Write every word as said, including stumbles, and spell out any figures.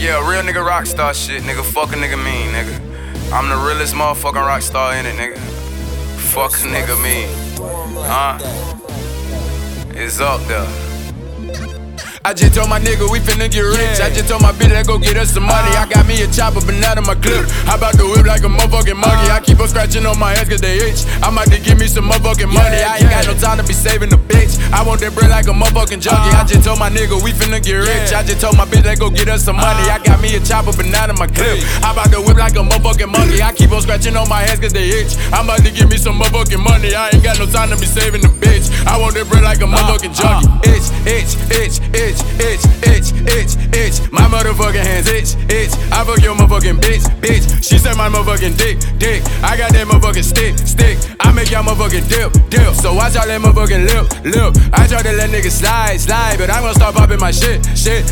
Yeah, real nigga rock star shit, nigga. Fuck a nigga mean, nigga. I'm the realest motherfucking rock star in it, nigga. Fuck a nigga mean. Huh? It's up there. I just told my nigga we finna get rich. Yeah. I just told my bitch let's go get us some money. I got me a chopper, but not in my clip. I bout to whip like a motherfucking monkey. I keep on scratching on my hands cause they itch. I'm about to give me some motherfucking money. I ain't got no time to be saving the bitch. I want that bread like a motherfucking junkie. I just told my nigga we finna get rich. I just told my bitch let's go get us some money. I got me a chopper, but not in my clip. I bout to whip like a motherfucking monkey. I keep on scratching on my hands cause they itch. I'm about to give me some motherfucking money. I ain't got no time to be saving the bitch. I want that bread like a motherfucking junkie. Itch, itch, itch, itch, itch, itch. Itch, itch, itch, my motherfucking hands itch, itch. I fuck your motherfucking bitch, bitch. She said my motherfucking dick, dick. I got that motherfucking stick, stick. I make y'all motherfucking dip, dip. So watch out that motherfucking lip, lip. I try to let niggas slide, slide, but I'm gonna start popping my shit, shit.